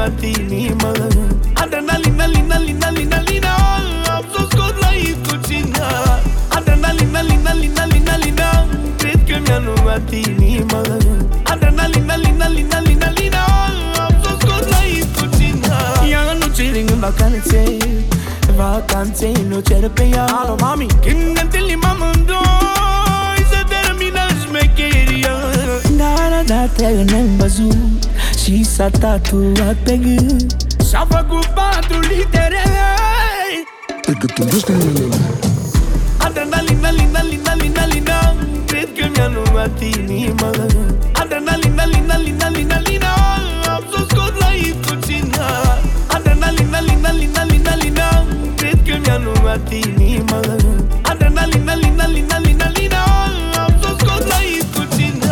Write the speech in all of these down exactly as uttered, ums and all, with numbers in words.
luat inima. Adrenalina, lina, lina, lina, lina, am să scot la istocină. Adrenalina, lina, lina, lina, lina, cred că mi-a luat inima. Adrenalina, lina, lina, lina, lina, am să scot la istocină. Ea nu cere în vacanțe, vacanțe nu cer pe ea. Alo, mami, când ne întâlnim amândoi, să termină șmecheria. Da, da, te-am văzut și s-a tatuat pe gând. Și-a făcut patru litere. Te gâtulește în ele. Adrenalina, lina, lina, lina, lina, cred că mi-a luat inima. Adrenalina, lina, lina, lina, lina, am să scot la istocină. Adrenalina, lina, lina, lina, lina, cred că mi-a luat inima. Adrenalina, lina, lina, lina, lina, am să scot la istocină.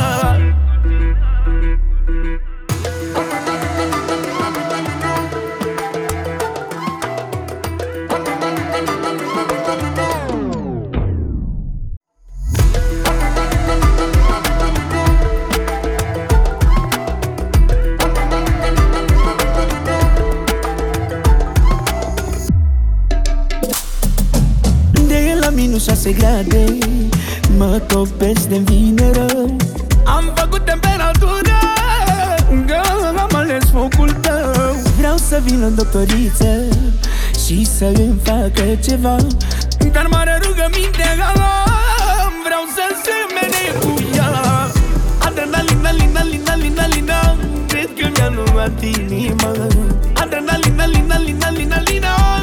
Minus șase grade, mă topesc de-mi vine rău. Am făcut temperatură, că am ales focul tău. Vreau să vină doctoriță și să îmi facă ceva, dar mare rugăminte am, vreau să semene cu ea. Adrenalina, lina, lina, lina, lina, cred că mi-a luat inima. Adrenalina, lina, lina, lina, lina,